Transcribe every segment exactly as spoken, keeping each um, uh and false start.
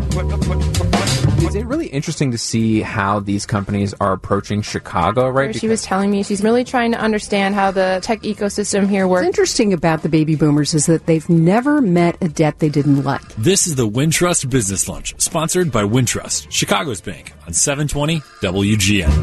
It's really interesting to see how these companies are approaching Chicago, right? She was telling me she's really trying to understand how the tech ecosystem here works. What's interesting about the baby boomers is that they've never met a debt they didn't like. This is the Wintrust Business Lunch, sponsored by Wintrust, Chicago's bank, on seven twenty W G N.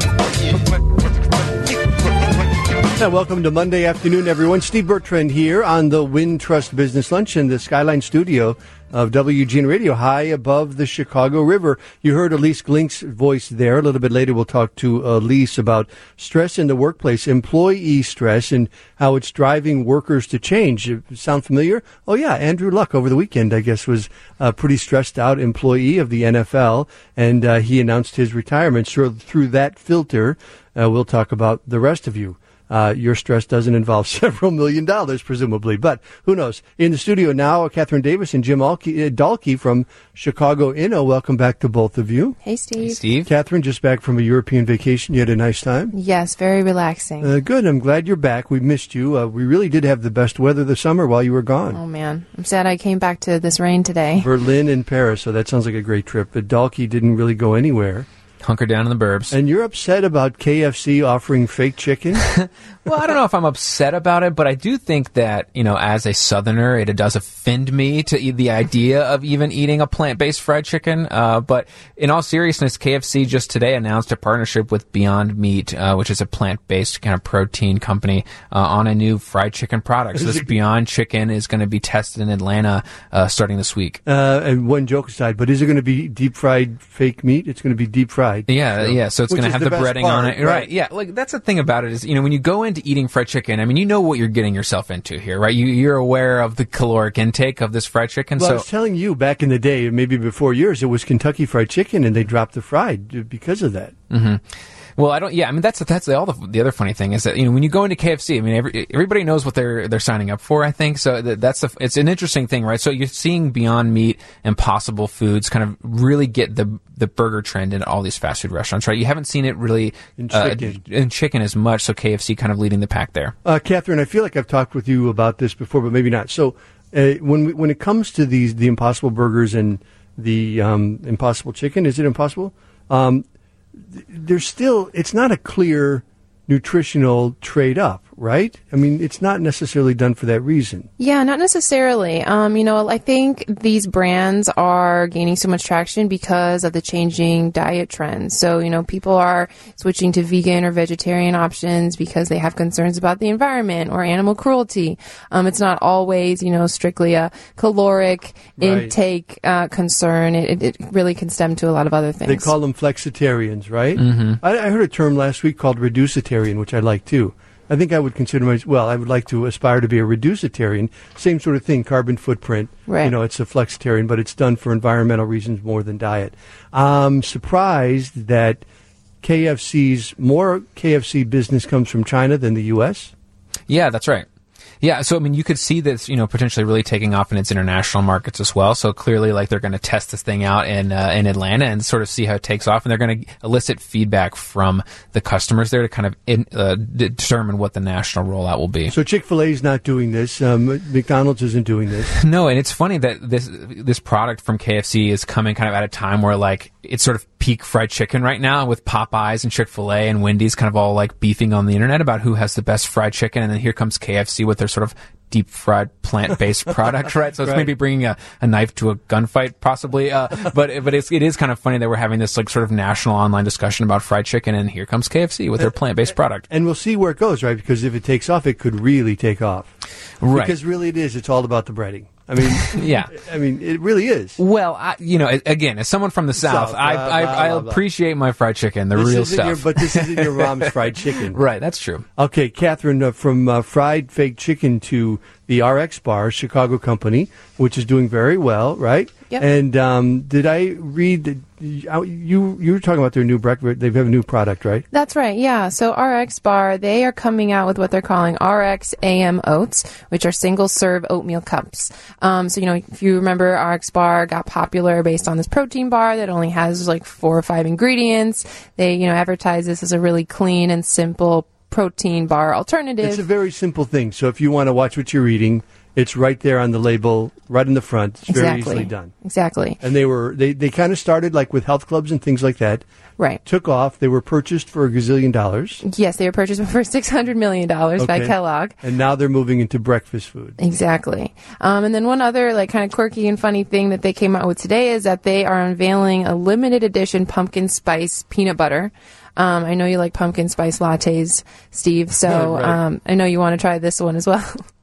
Now, welcome to Monday afternoon, everyone. Steve Bertrand here on the Wintrust Business Lunch in the Skyline studio of W G N Radio, high above the Chicago River. You heard Elise Glink's voice there. A little bit later, we'll talk to Elise about stress in the workplace, employee stress, and how it's driving workers to change. Sound familiar? Oh, yeah. Andrew Luck over the weekend, I guess, was a pretty stressed out employee of the N F L, and uh, he announced his retirement. So through that filter, uh, we'll talk about the rest of you. Uh, your stress doesn't involve several million dollars, presumably, but who knows? In the studio now, Catherine Davis and Jim Alke, uh, Dahlke from Chicago Inno. Welcome back to both of you. Hey, Steve. Hey, Steve. Catherine, just back from a European vacation. You had a nice time? Yes, very relaxing. Uh, good. I'm glad you're back. We missed you. Uh, we really did have the best weather this summer while you were gone. Oh, man. I'm sad I came back to this rain today. Berlin and Paris, so that sounds like a great trip. But Dahlke didn't really go anywhere. Hunker down in the burbs. And you're upset about K F C offering fake chicken? Well, I don't know if I'm upset about it, but I do think that, you know, as a Southerner, it does offend me to eat the idea of even eating a plant-based fried chicken. Uh, but in all seriousness, K F C just today announced a partnership with Beyond Meat, uh, which is a plant-based kind of protein company, uh, on a new fried chicken product. So this Beyond Chicken is going to be tested in Atlanta uh, starting this week. Uh, and one joke aside, but is it going to be deep-fried fake meat? It's going to be deep-fried. Yeah, so, yeah. So it's going to have the, the breading part, on it, right. right? Yeah, like that's the thing about it is, you know, when you go into eating fried chicken, I mean, you know what you're getting yourself into here, right? You, you're aware of the caloric intake of this fried chicken. Well, so I was telling you back in the day, maybe before yours, it was Kentucky Fried Chicken, and they dropped the fried because of that. Mm-hmm. Well, I don't. Yeah, I mean that's that's all the the other funny thing is that, you know, when you go into K F C, I mean every, everybody knows what they're they're signing up for. I think so. That, that's the, it's an interesting thing, right? So you're seeing Beyond Meat, Impossible Foods, kind of really get the the burger trend in all these fast food restaurants, right? You haven't seen it really in chicken, uh, in chicken as much. So K F C kind of leading the pack there. Uh, Catherine, I feel like I've talked with you about this before, but maybe not. So uh, when we, when it comes to these the Impossible Burgers and the um, Impossible Chicken, is it Impossible? Um, There's still, it's not a clear nutritional trade up, right? I mean, it's not necessarily done for that reason. Yeah, not necessarily. Um, you know, I think these brands are gaining so much traction because of the changing diet trends. So, you know, people are switching to vegan or vegetarian options because they have concerns about the environment or animal cruelty. Um, it's not always, you know, strictly a caloric right. intake uh, concern. It, it really can stem to a lot of other things. They call them flexitarians, right? Mm-hmm. I, I heard a term last week called reducitarian, which I like too. I think I would consider myself, well, I would like to aspire to be a reducitarian. Same sort of thing, carbon footprint. Right. You know, it's a flexitarian, but it's done for environmental reasons more than diet. I'm surprised that K F C's, more K F C business comes from China than the U S. Yeah, that's right. Yeah, so I mean, you could see this, you know, potentially really taking off in its international markets as well. So clearly, like, they're going to test this thing out in uh, in Atlanta and sort of see how it takes off, and they're going to elicit feedback from the customers there to kind of in, uh, determine what the national rollout will be. So Chick-fil-A is not doing this. Um, McDonald's isn't doing this. No, and it's funny that this this product from K F C is coming kind of at a time where, like, it's sort of peak fried chicken right now with Popeyes and Chick-fil-A and Wendy's kind of all like beefing on the internet about who has the best fried chicken, and then here comes K F C with their sort of deep fried plant-based product, right? So it's right. maybe bringing a, a knife to a gunfight possibly, uh, but but it's, it is kind of funny that we're having this like sort of national online discussion about fried chicken, and here comes K F C with their plant-based product. And we'll see where it goes, right? Because if it takes off, it could really take off. Right. Because really it is. It's all about the breading. I mean, yeah. I mean, it really is. Well, I, you know, again, as someone from the South, South I, blah, I, blah, I blah, blah. appreciate my fried chicken, the this real isn't stuff. Your, but this isn't your mom's fried chicken. Right, that's true. Okay, Catherine, uh, from uh, fried fake chicken to the R X Bar, Chicago company, which is doing very well, right? Yep. And um, did I read that you you were talking about their new breakfast? They have a new product, right? That's right. Yeah. So R X Bar, they are coming out with what they're calling R X A M Oats, which are single serve oatmeal cups. Um, so you know, if you remember, R X Bar got popular based on this protein bar that only has like four or five ingredients. They you know advertise this as a really clean and simple protein bar alternative. It's a very simple thing. So if you want to watch what you're eating, It's right there on the label, right in the front. It's Exactly. very easily done. Exactly. And they were they, they kind of started like with health clubs and things like that. Right. Took off. They were purchased for a gazillion dollars. Yes, they were purchased for six hundred million dollars by Okay. Kellogg. And now they're moving into breakfast food. Exactly. Um, and then one other like kind of quirky and funny thing that they came out with today is that they are unveiling a limited edition pumpkin spice peanut butter. Um, I know you like pumpkin spice lattes, Steve, so Right. um, I know you want to try this one as well.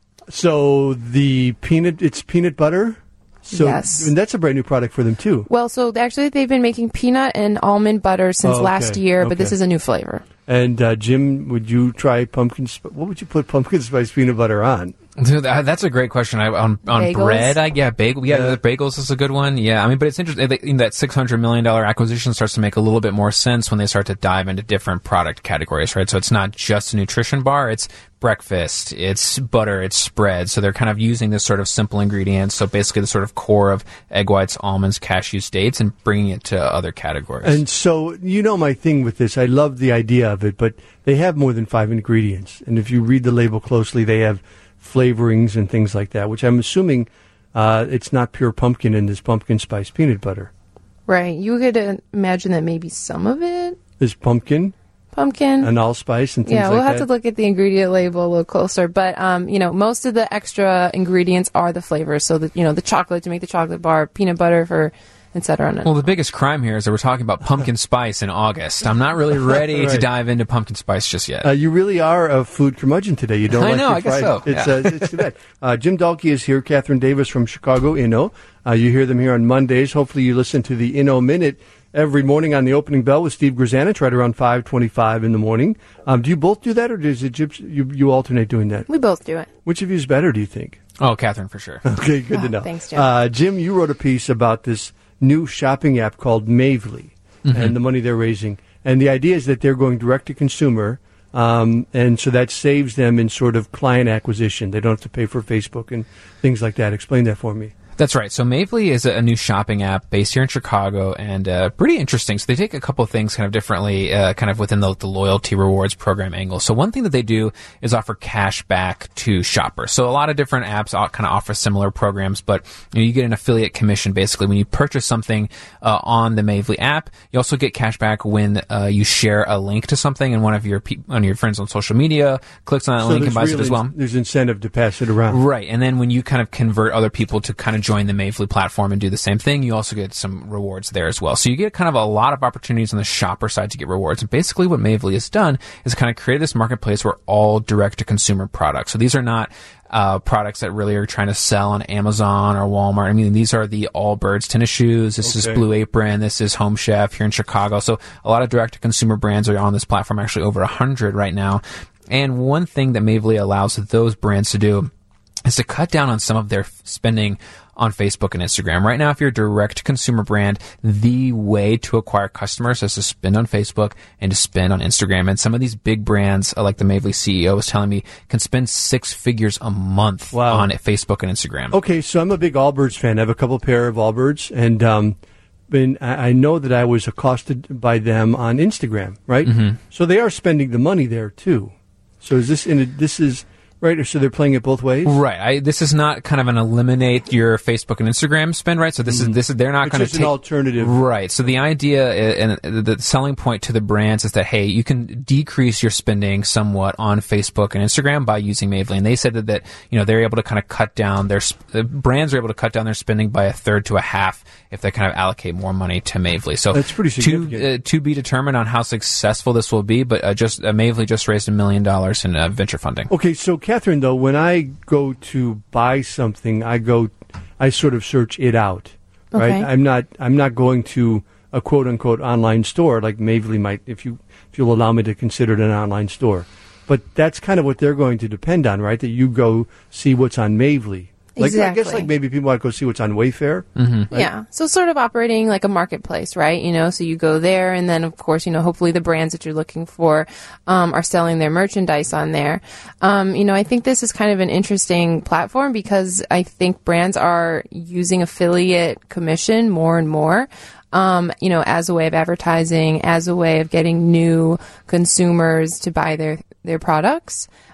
So the peanut, it's peanut butter. So, Yes. and that's a brand new product for them too. Well, so actually they've been making peanut and almond butter since Oh, okay. last year, but this Okay. is a new flavor. And uh, Jim, would you try pumpkin? Sp- what would you put pumpkin spice peanut butter on? Dude, that- that's a great question. I, on on Bagels? bread, I, yeah, bagel, yeah, Yeah. the bagels is a good one. Yeah, I mean, but it's interesting that that six hundred million dollar acquisition starts to make a little bit more sense when they start to dive into different product categories, right? So it's not just a nutrition bar; it's breakfast, it's butter, it's spread. So they're kind of using this sort of simple ingredients. So basically, the sort of core of egg whites, almonds, cashews, dates, and bringing it to other categories. And so, you know, my thing with this, I love the idea of it, but they have more than five ingredients. And if you read the label closely, they have flavorings and things like that, which I'm assuming uh, it's not pure pumpkin in this pumpkin spice peanut butter. Right. You could uh, imagine that maybe some of it There's pumpkin pumpkin. and allspice and things Yeah, like we'll have that. to look at the ingredient label a little closer. But, um, you know, most of the extra ingredients are the flavors. So, the, you know, the chocolate to make the chocolate bar, peanut butter for, et cetera. Well, the biggest crime here is that we're talking about pumpkin spice in August. I'm not really ready to Right. dive into pumpkin spice just yet. Uh, you really are a food curmudgeon today. You don't I like know, your I guess fried- so, It's, yeah. uh, it's too bad. Uh, Jim Dahlke is here. Catherine Davis from Chicago Inno. Uh, you hear them here on Mondays. Hopefully you listen to the Inno Minute every morning on the opening bell with Steve Grzanich right around five twenty-five in the morning. Um, do you both do that, or does it Jim, you, you alternate doing that? We both do it. Which of you is better, do you think? Oh, Catherine, for sure. Okay, good to Oh, know. thanks, Jim. Uh, Jim, you wrote a piece about this new shopping app called Mavely and the money they're raising. And the idea is that they're going direct to consumer, um, and so that saves them in sort of client acquisition. They don't have to pay for Facebook and things like that. Explain that for me. That's right. So Mavely is a, a new shopping app based here in Chicago, and uh, pretty interesting. So they take a couple of things kind of differently, uh, kind of within the, the loyalty rewards program angle. So one thing that they do is offer cash back to shoppers. So a lot of different apps all kind of offer similar programs, but you know, you get an affiliate commission basically when you purchase something uh, on the Mavely app. You also get cash back when uh, you share a link to something, and one of your pe- one of your friends on social media clicks on that So link and there's buys it real as well. in- there's incentive to pass it around. Right, and then when you kind of convert other people to kind of join the Mavely platform and do the same thing, you also get some rewards there as well. So you get kind of a lot of opportunities on the shopper side to get rewards. And basically what Mavely has done is kind of create this marketplace where all direct-to-consumer products. So these are not uh, products that really are trying to sell on Amazon or Walmart. I mean, these are the Allbirds tennis shoes. This Okay. is Blue Apron. This is Home Chef here in Chicago. So a lot of direct-to-consumer brands are on this platform, actually over one hundred right now. And one thing that Mavely allows those brands to do is to cut down on some of their spending on Facebook and Instagram. Right now, if you're a direct consumer brand, the way to acquire customers is to spend on Facebook and to spend on Instagram. And some of these big brands, uh, like the Mavely C E O was telling me, can spend six figures a month Wow. on Facebook and Instagram. Okay, so I'm a big Allbirds fan. I have a couple pair of Allbirds, and um, and I I know that I was accosted by them on Instagram, right? Mm-hmm. So they are spending the money there too. So is this in a, this is right? So they're playing it both ways. Right. I, this is not kind of an eliminate your Facebook and Instagram spend, right? So this is this is they're not It's going to just take an alternative. Right. So the idea uh, and the selling point to the brands is that hey, you can decrease your spending somewhat on Facebook and Instagram by using Mavely. And they said that, that you know they're able to kind of cut down their sp- the brands are able to cut down their spending by a third to a half if they kind of allocate more money to Mavely. So That's pretty significant. To, uh, to be determined on how successful this will be, but uh, just uh, Mavely just raised a million dollars in uh, venture funding. Okay, so Catherine, though, when I go to buy something, I go, I sort of search it out, right? Okay. I'm not, I'm not going to a quote unquote online store like Mavely might, if you, if you'll allow me to consider it an online store. But that's kind of what they're going to depend on, right? That you go see what's on Mavely. Like, I guess Exactly. like maybe people want to go see what's on Wayfair. Mm-hmm. Yeah. So sort of operating like a marketplace, right? You know, so you go there and then of course, you know, hopefully the brands that you're looking for um, are selling their merchandise on there. Um, you know, I think this is kind of an interesting platform because I think brands are using affiliate commission more and more. Um, you know, as a way of advertising, as a way of getting new consumers to buy their, their products.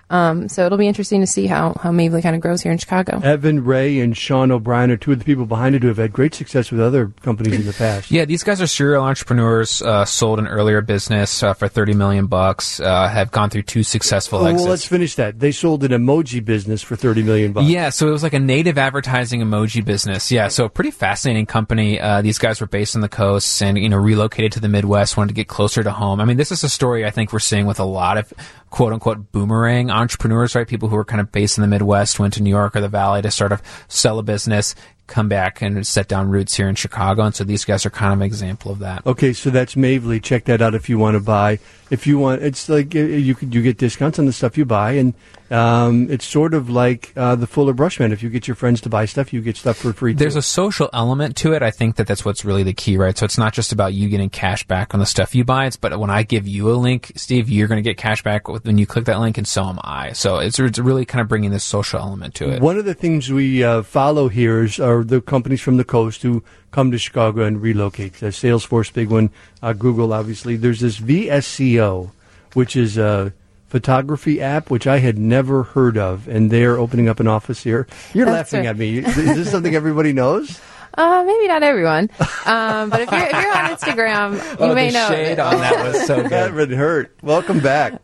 Um, so it'll be interesting to see how, how Mavely kind of grows here in Chicago. Evan Ray and Sean O'Brien are two of the people behind it who have had great success with other companies in the past. Yeah, these guys are serial entrepreneurs, uh, sold an earlier business uh, for thirty million bucks, uh, have gone through two successful Oh, exits. well, let's finish that. They sold an emoji business for thirty million bucks. Yeah, so it was like a native advertising emoji business. Yeah, so a pretty fascinating company. Uh, these guys were based on the coast and, you know, relocated to the Midwest, wanted to get closer to home. I mean, this is a story I think we're seeing with a lot of quote-unquote boomerang entrepreneurs, right? People who are kind of based in the Midwest, went to New York or the Valley to sort of sell a business, come back and set down roots here in Chicago. And so these guys are kind of an example of that. Okay, so that's Mavely. Check that out if you want to buy. If you want, it's like uh, you could you get discounts on the stuff you buy, and um, it's sort of like uh, the Fuller Brushman. If you get your friends to buy stuff, you get stuff for free. There's too. a social element to it. I think that that's what's really the key, right? So it's not just about you getting cash back on the stuff you buy. It's but when I give you a link, Steve, you're going to get cash back when you click that link, and so am I. So it's it's really kind of bringing this social element to it. One of the things we uh, follow here is are the companies from the coast who come to Chicago and relocate. Uh, Salesforce, big one. Uh, Google, obviously. There's this V S C O, which is a photography app, which I had never heard of, and they're opening up an office here. You're That's laughing right. at me. Is this something everybody knows? Uh, maybe not everyone. Um, but if you're, if you're on Instagram, you oh, may the know. shade on that was so That good. would hurt. Welcome back.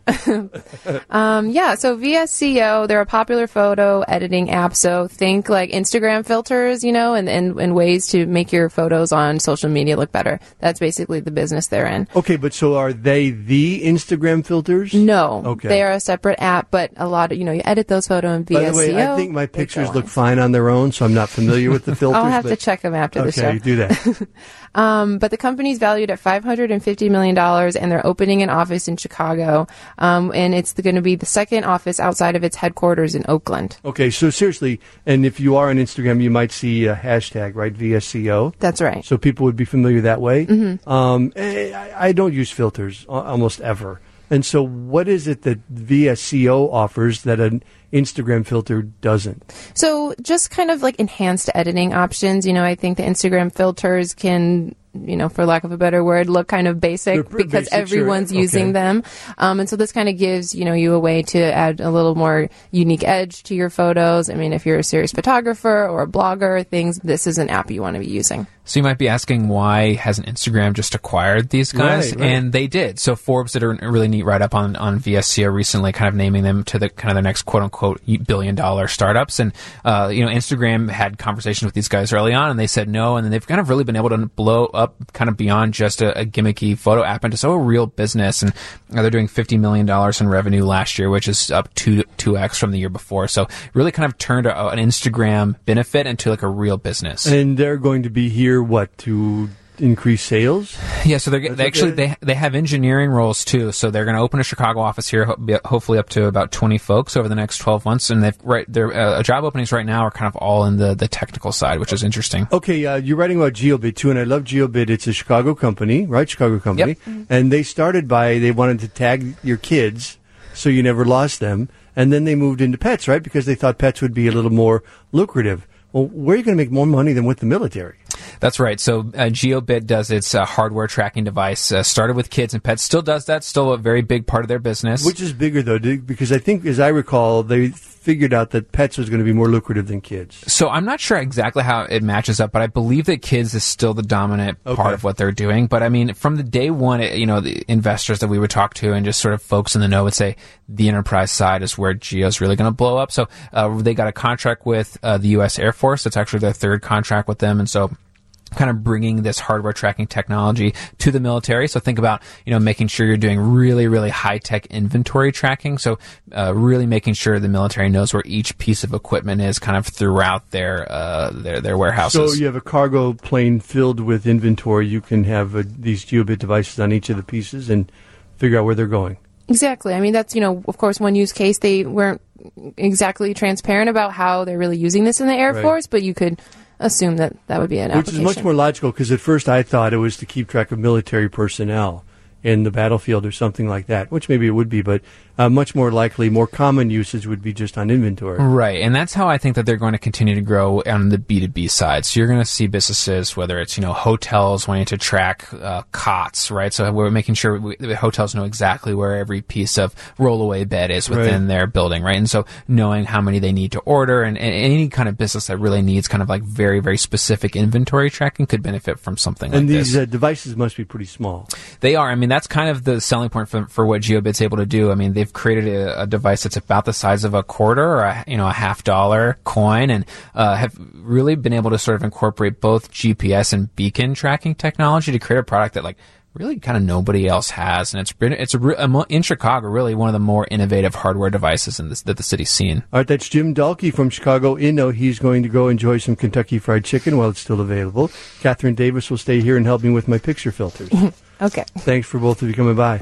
Um, yeah, so V S C O, they're a popular photo editing app. So think like Instagram filters, you know, and, and, and ways to make your photos on social media look better. That's basically the business they're in. Okay, but so are they the Instagram filters? No, Okay. they are a separate app, but a lot of, you know, you edit those photos in V S C O. By the way, I think my they pictures go look on. fine on their own, so I'm not familiar with the filters. I'll have but, to check them after the show. Okay, do that. Um, but the company's valued at five hundred fifty million dollars, and they're opening an office in Chicago. Um, and it's going to be the second office outside of its headquarters in Oakland. Okay, so seriously, and if you are on Instagram, you might see a hashtag, right? V S C O. That's right. So people would be familiar that way. Mm-hmm. Um, eh, I, I don't use filters al- almost ever. And so what is it that V S C O offers that an Instagram filter doesn't? So just kind of like enhanced editing options. You know, I think the Instagram filters can, you know, for lack of a better word, look kind of They're basic pretty because basic, sure. everyone's using Okay. them. Um, and so this kind of gives, you know, you a way to add a little more unique edge to your photos. I mean, if you're a serious photographer or a blogger, things, this is an app you want to be using. So you might be asking, why hasn't Instagram just acquired these guys? Right, right. And they did. So Forbes did a really neat write-up on, on V S C O recently, kind of naming them to the kind of the next quote-unquote billion-dollar startups. And, uh, you know, Instagram had conversations with these guys early on, and they said no. And then they've kind of really been able to blow up kind of beyond just a, a gimmicky photo app into so a real business. And uh, they're doing fifty million dollars in revenue last year, which is up two, two X from the year before. So really kind of turned a, an Instagram benefit into like a real business. And they're going to be here, what, to increase sales? Yeah, so they're, they That's actually okay. they they have engineering roles too. So they're going to open a Chicago office here, ho- be- hopefully up to about twenty folks over the next twelve months. And they've right their uh, job openings right now are kind of all in the the technical side, which is interesting. Okay, uh, you're writing about GeoBit too, and I love GeoBit. It's a Chicago company, right? Chicago company. Yep. And they started by, they wanted to tag your kids so you never lost them. And then they moved into pets, right? Because they thought pets would be a little more lucrative. Well, where are you going to make more money than with the military? That's right. So uh, GeoBit does its uh, hardware tracking device. Uh, started with kids and pets. Still does that. Still a very big part of their business. Which is bigger, though? Did- Because I think, as I recall, they figured out that pets was going to be more lucrative than kids. So I'm not sure exactly how it matches up, but I believe that kids is still the dominant Okay. part of what they're doing. But I mean, from the day one, it, you know, the investors that we would talk to and just sort of folks in the know would say the enterprise side is where Geo's really going to blow up. So uh, they got a contract with uh, the U S Air Force. That's actually their third contract with them. And so kind of bringing this hardware tracking technology to the military. So think about, you know, making sure you're doing really, really high-tech inventory tracking. So uh, really making sure the military knows where each piece of equipment is kind of throughout their uh, their, their warehouses. So you have a cargo plane filled with inventory. You can have uh, these GeoBit devices on each of the pieces and figure out where they're going. Exactly. I mean, that's, you know, of course, one use case. They weren't exactly transparent about how they're really using this in the Air Right. Force, but you could assume that that would be an Which application. is much more logical, because at first I thought it was to keep track of military personnel in the battlefield or something like that, which maybe it would be, but uh, much more likely, more common usage would be just on inventory. Right, and that's how I think that they're going to continue to grow on the B two B side. So you're going to see businesses, whether it's, you know, hotels wanting to track uh, cots, right? So we're making sure we, the hotels know exactly where every piece of rollaway bed is within Right. their building, right? And so knowing how many they need to order, and, and any kind of business that really needs kind of like very, very specific inventory tracking could benefit from something And like these this. uh, devices must be pretty small. They are. I mean, that's kind of the selling point for, for what GeoBit's able to do. I mean, they've created a, a device that's about the size of a quarter or a, you know, a half dollar coin, and uh, have really been able to sort of incorporate both G P S and beacon tracking technology to create a product that like really kind of nobody else has. And it's been, it's a, re- in Chicago, really one of the more innovative hardware devices in this, that the city's seen. All right, that's Jim Dahlke from Chicago Inno. He's going to go enjoy some Kentucky Fried Chicken while it's still available. Catherine Davis will stay here and help me with my picture filters. Okay. Thanks for both of you coming by.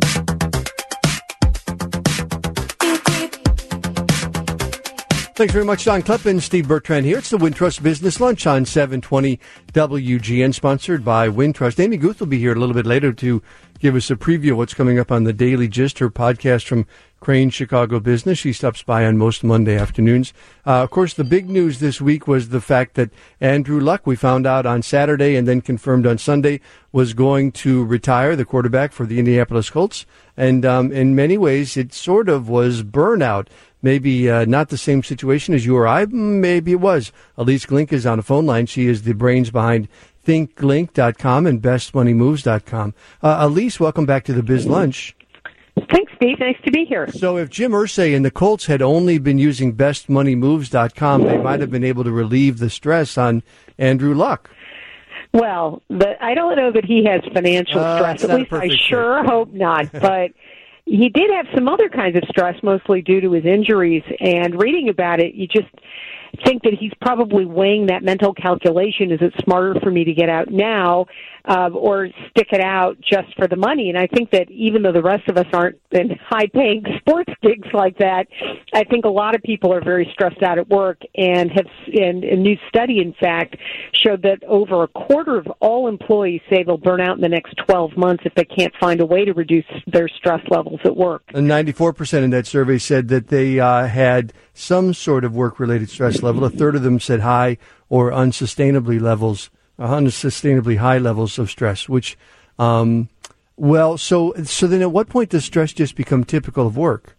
Thanks very much, Don Kleppen. Steve Bertrand here. It's the Wintrust Business Lunch on seven twenty W G N, sponsored by Wintrust. Amy Guth will be here a little bit later to give us a preview of what's coming up on the Daily Gist, her podcast from Crane Chicago Business. She stops by on most Monday afternoons. Uh, of course, the big news this week was the fact that Andrew Luck, we found out on Saturday and then confirmed on Sunday, was going to retire, the quarterback for the Indianapolis Colts. And um, in many ways, it sort of was burnout. Maybe uh, not the same situation as you or I. Maybe it was. Elise Glink is on the phone line. She is the brains behind think glink dot com and best money moves dot com. Uh, Elise, welcome back to the Biz Lunch. Thanks, Steve. Nice to be here. So if Jim Irsay and the Colts had only been using best money moves dot com, they might have been able to relieve the stress on Andrew Luck. Well, the, I don't know that he has financial Uh, stress. it's At not a least I perfect sure fit. hope not. But he did have some other kinds of stress, mostly due to his injuries. And reading about it, you just think that he's probably weighing that mental calculation. Is it smarter for me to get out now uh, or stick it out just for the money? And I think that even though the rest of us aren't in high-paying sports gigs like that, I think a lot of people are very stressed out at work, and have. And a new study, in fact, showed that over a quarter of all employees say they'll burn out in the next twelve months if they can't find a way to reduce their stress levels at work. And ninety-four percent in that survey said that they uh, had some sort of work-related stress level. A third of them said high or unsustainably levels, uh, unsustainably high levels of stress. Which, um, well, so so then, at what point does stress just become typical of work?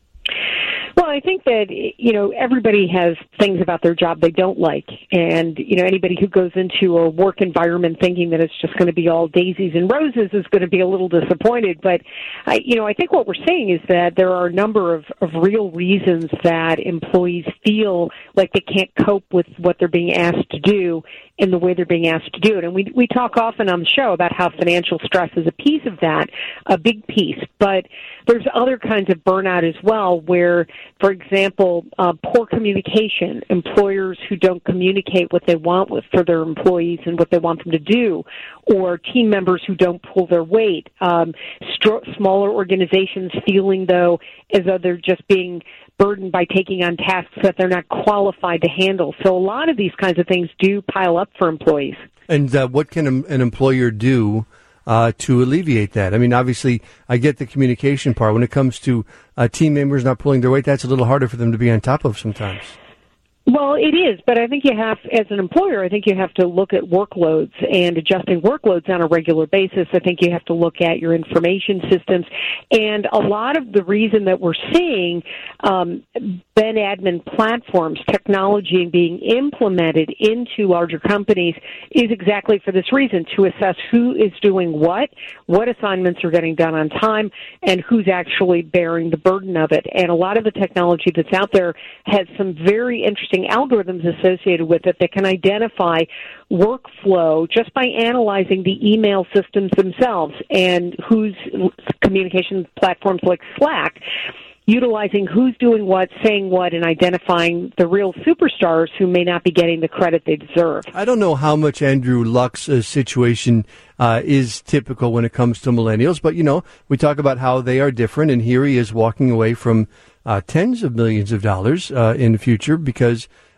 Well, I think that, you know, everybody has things about their job they don't like. And, you know, anybody who goes into a work environment thinking that it's just going to be all daisies and roses is going to be a little disappointed. But, I, you know, I think what we're saying is that there are a number of, of real reasons that employees feel like they can't cope with what they're being asked to do in the way they're being asked to do it. And we we talk often on the show about how financial stress is a piece of that, a big piece. But there's other kinds of burnout as well where, for example, uh, poor communication, employers who don't communicate what they want with, for their employees and what they want them to do, or team members who don't pull their weight, um, stro- smaller organizations feeling, though, as though they're just being burdened by taking on tasks that they're not qualified to handle. So a lot of these kinds of things do pile up for employees. And uh, what can an employer do uh, to alleviate that? I mean, obviously, I get the communication part. When it comes to uh, team members not pulling their weight, that's a little harder for them to be on top of sometimes. Well, it is, but I think you have, as an employer, I think you have to look at workloads and adjusting workloads on a regular basis. I think you have to look at your information systems. And a lot of the reason that we're seeing um, Ben admin platforms, technology being implemented into larger companies is exactly for this reason, to assess who is doing what, what assignments are getting done on time, and who's actually bearing the burden of it. And a lot of the technology that's out there has some very interesting algorithms associated with it that can identify workflow just by analyzing the email systems themselves and whose communication platforms like Slack, utilizing who's doing what, saying what, and identifying the real superstars who may not be getting the credit they deserve. I don't know how much Andrew Luck's uh, situation uh, is typical when it comes to millennials, but, you know, we talk about how they are different, and here he is walking away from uh, tens of millions of dollars uh, in the future because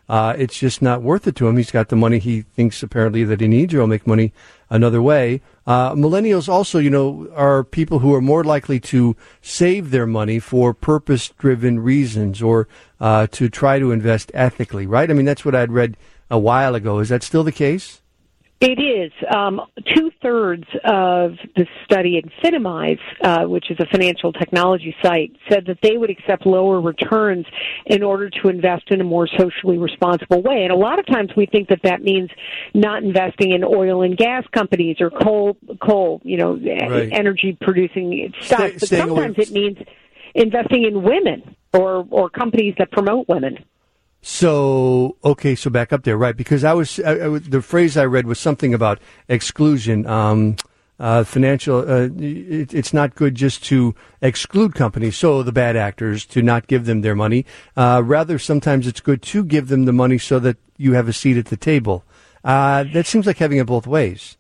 uh, it's just not worth it to him. He's got the money he thinks apparently that he needs, or he'll make money another way. Uh, millennials also, you know, are people who are more likely to save their money for purpose-driven reasons, or uh, to try to invest ethically, right? I mean, that's what I'd read a while ago. Is that still the case? It is. Um, two-thirds of the study at Finimize, uh, which is a financial technology site, said that they would accept lower returns in order to invest in a more socially responsible way. And a lot of times we think that that means not investing in oil and gas companies or coal, coal, you know, right. energy-producing stocks. Stay, but sometimes it means investing in women or, or companies that promote women. So, okay, so back up there, right? Because I was, I, I, the phrase I read was something about exclusion. Um, uh, financial, uh, it, it's not good just to exclude companies, so the bad actors, to not give them their money. Uh, rather, sometimes it's good to give them the money so that you have a seat at the table. Uh, that seems like having it both ways.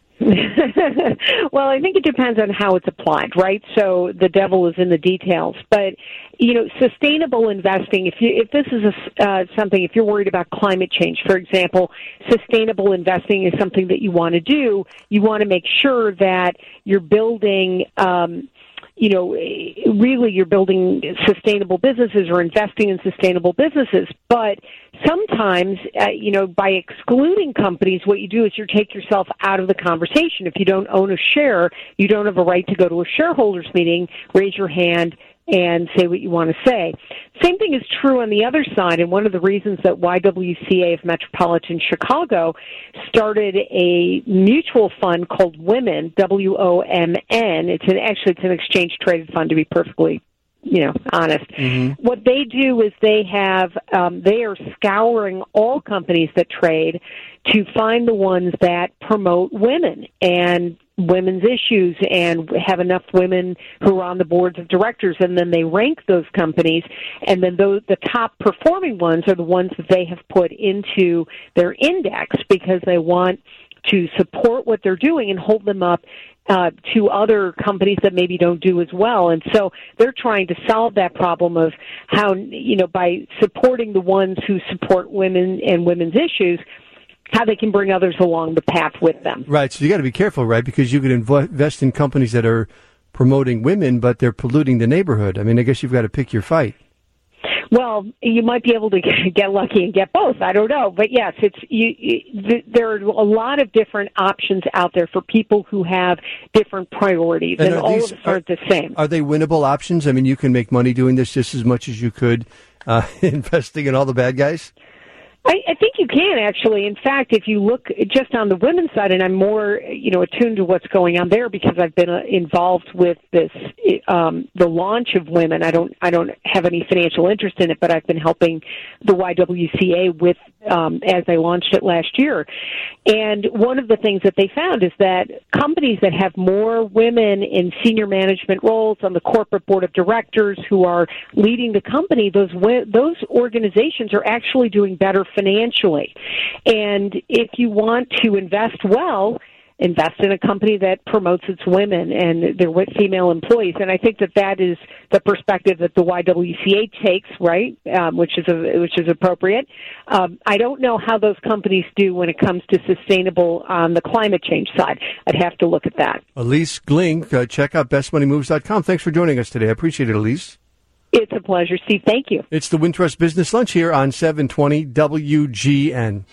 Well, I think it depends on how it's applied, right? So the devil is in the details. But, you know, sustainable investing, if you, if this is a, uh, something, if you're worried about climate change, for example, sustainable investing is something that you want to do. You want to make sure that you're building, um, you know, really you're building sustainable businesses or investing in sustainable businesses. But sometimes, uh, you know, by excluding companies, what you do is you take yourself out of the conversation. If you don't own a share, you don't have a right to go to a shareholders meeting, raise your hand, and say what you want to say. Same thing is true on the other side, and one of the reasons that Y W C A of Metropolitan Chicago started a mutual fund called Women, W O M N. It's an, actually, it's an exchange-traded fund, to be perfectly you know, honest. Mm-hmm. What they do is they have, um, they are scouring all companies that trade to find the ones that promote women and women's issues and have enough women who are on the boards of directors, and then they rank those companies, and then those, the top performing ones are the ones that they have put into their index because they want to support what they're doing and hold them up uh, to other companies that maybe don't do as well. And so they're trying to solve that problem of how, you know, by supporting the ones who support women and women's issues, how they can bring others along the path with them. Right. So you got to be careful, right? Because you could inv- invest in companies that are promoting women, but they're polluting the neighborhood. I mean, I guess you've got to pick your fight. Well, you might be able to get lucky and get both. I don't know, but yes, it's you, you, there are a lot of different options out there for people who have different priorities, and, and all these, of them aren't the same. Are they winnable options? I mean, you can make money doing this just as much as you could uh, investing in all the bad guys. I, I think you can, actually. In fact, if you look just on the women's side, and I'm more, you know, attuned to what's going on there because I've been uh, involved with this, um, the launch of Women. I don't, I don't have any financial interest in it, but I've been helping the Y W C A with, um, as they launched it last year. And one of the things that they found is that companies that have more women in senior management roles on the corporate board of directors who are leading the company, those those organizations are actually doing better financially. And if you want to invest well, invest in a company that promotes its women and their female employees. And I think that that is the perspective that the Y W C A takes, right, um, which is a, which is appropriate. Um, I don't know how those companies do when it comes to sustainable on the climate change side. I'd have to look at that. Elise Glink, uh, check out best money moves dot com. Thanks for joining us today. I appreciate it, Elise. It's a pleasure, Steve. Thank you. It's the Wintrust Business Lunch here on seven twenty W G N.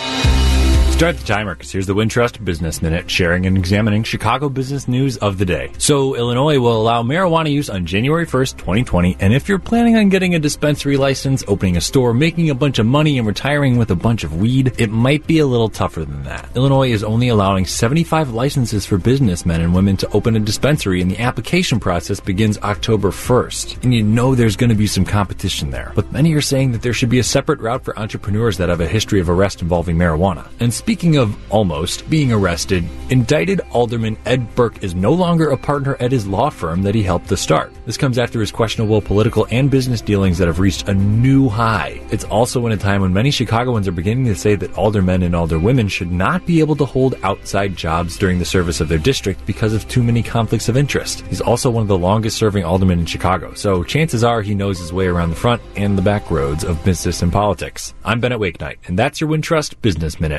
Start the timer, because here's the Wintrust Business Minute, sharing and examining Chicago business news of the day. So, Illinois will allow marijuana use on January first, twenty twenty, and if you're planning on getting a dispensary license, opening a store, making a bunch of money, and retiring with a bunch of weed, it might be a little tougher than that. Illinois is only allowing seventy-five licenses for businessmen and women to open a dispensary, and the application process begins October first. And you know there's going to be some competition there. But many are saying that there should be a separate route for entrepreneurs that have a history of arrest involving marijuana. And Speaking of almost being arrested, indicted Alderman Ed Burke is no longer a partner at his law firm that he helped to start. This comes after his questionable political and business dealings that have reached a new high. It's also in a time when many Chicagoans are beginning to say that aldermen and alderwomen should not be able to hold outside jobs during the service of their district because of too many conflicts of interest. He's also one of the longest serving aldermen in Chicago, so chances are he knows his way around the front and the back roads of business and politics. I'm Bennett Wakenight, and that's your Wintrust Business Minute.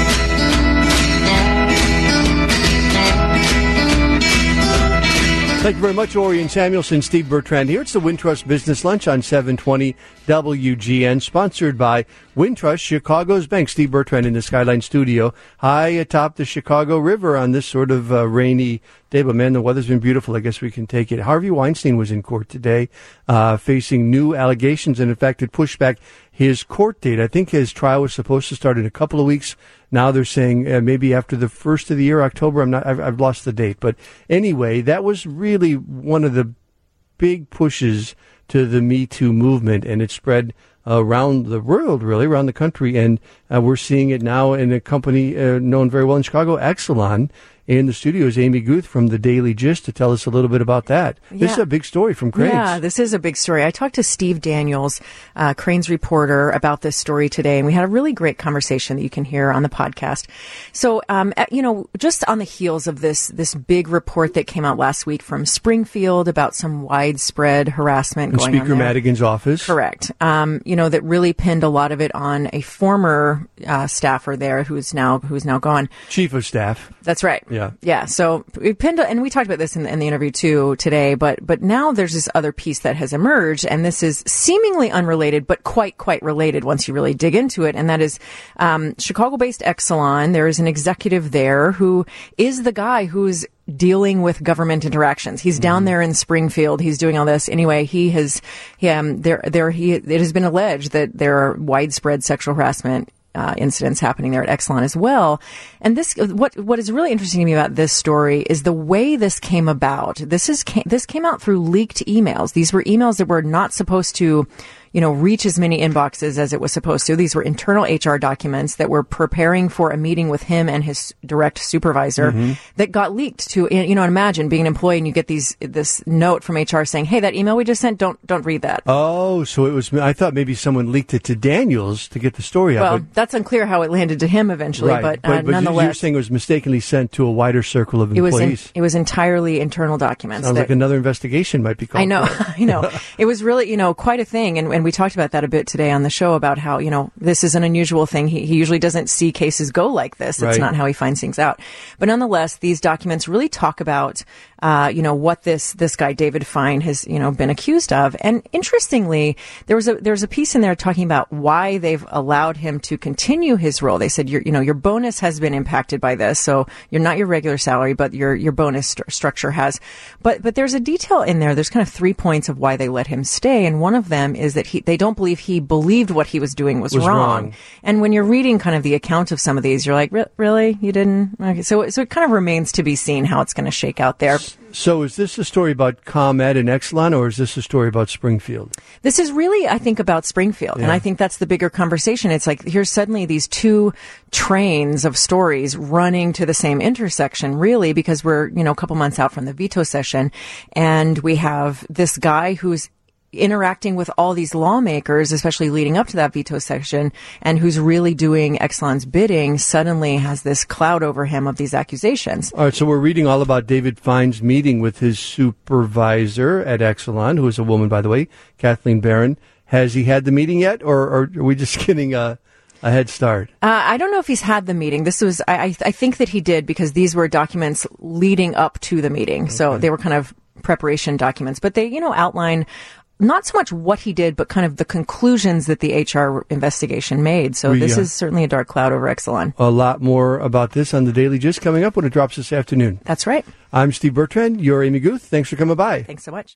Thank you very much, Orion Samuelson, Steve Bertrand here. It's the Wintrust Business Lunch on seven twenty W G N, sponsored by Wintrust, Chicago's bank. Steve Bertrand in the Skyline studio, high atop the Chicago River on this sort of uh, rainy day. But, man, the weather's been beautiful. I guess we can take it. Harvey Weinstein was in court today uh, facing new allegations, and, in fact, it pushed back his court date. I think his trial was supposed to start in a couple of weeks. Now they're saying uh, maybe after the first of the year, October. I'm not. I've, I've lost the date. But anyway, that was really one of the big pushes to the Me Too movement, and it spread around the world, really, around the country. And uh, we're seeing it now in a company uh, known very well in Chicago, Exelon. In the studio is Amy Guth from the Daily Gist to tell us a little bit about that. Yeah. This is a big story from Crain's. Yeah, this is a big story. I talked to Steve Daniels, uh, Crain's reporter, about this story today, and we had a really great conversation that you can hear on the podcast. So, um, you know, just on the heels of this, this big report that came out last week from Springfield about some widespread harassment in going Speaker on there. Madigan's office. Correct. Um, you know, that really pinned a lot of it on a former uh, staffer there who's now who's now gone. Chief of staff. That's right. Yeah. Yeah. So we pinned, and we talked about this in the, in the interview too today, but, but now there's this other piece that has emerged, and this is seemingly unrelated, but quite, quite related once you really dig into it. And that is, um, Chicago-based Exelon. There is an executive there who is the guy who's dealing with government interactions. He's down there in Springfield. He's doing all this. Anyway, he has, he, um, there, there, he, it has been alleged that there are widespread sexual harassment Uh, incidents happening there at Exelon as well. And this, what, what is really interesting to me about this story is the way this came about. This is, this came out through leaked emails. These were emails that were not supposed to, you know, reach as many inboxes as it was supposed to. These were internal H R documents that were preparing for a meeting with him and his direct supervisor mm-hmm. that got leaked to, you know, imagine being an employee and you get these, this note from H R saying, hey, that email we just sent, don't, don't read that. Oh, so it was, I thought maybe someone leaked it to Daniels to get the story out. Well, but, that's unclear how it landed to him eventually, right. but, uh, but, but nonetheless. You're saying it was mistakenly sent to a wider circle of it was employees. in, it was entirely internal documents. Sounds that, like another investigation might be called. I know, I know. It was really, you know, quite a thing. And, and we talked about that a bit today on the show about how, you know, this is an unusual thing. He, he usually doesn't see cases go like this. It's right. not how he finds things out. But nonetheless, these documents really talk about, uh, you know, what this, this guy, David Fine, has, you know, been accused of. And interestingly, there was a, there's a piece in there talking about why they've allowed him to continue his role. They said, your, you know, your bonus has been impacted by this. So you're not your regular salary, but your, your bonus st- structure has. But, but there's a detail in there. There's kind of three points of why they let him stay. And one of them is that he, they don't believe he believed what he was doing was, was wrong. wrong. And when you're reading kind of the account of some of these, you're like, Re- really? You didn't? Okay. So, so it kind of remains to be seen how it's going to shake out there. So is this a story about ComEd and Exelon, or is this a story about Springfield? This is really, I think, about Springfield. Yeah. And I think that's the bigger conversation. It's like, here's suddenly these two trains of stories running to the same intersection, really, because we're, you know, a couple months out from the veto session. And we have this guy who's interacting with all these lawmakers, especially leading up to that veto session, and who's really doing Exelon's bidding, suddenly has this cloud over him of these accusations. All right, so we're reading all about David Fine's meeting with his supervisor at Exelon, who is a woman, by the way, Kathleen Barron. Has he had the meeting yet, or, or are we just getting a, a head start? Uh, I don't know if he's had the meeting. This was, I, I, I think that he did, because these were documents leading up to the meeting. Okay. So they were kind of preparation documents, but they, you know, outline not so much what he did, but kind of the conclusions that the H R investigation made. So we, this uh, is certainly a dark cloud over Exelon. A lot more about this on the Daily Gist coming up when it drops this afternoon. That's right. I'm Steve Bertrand. You're Amy Guth. Thanks for coming by. Thanks so much.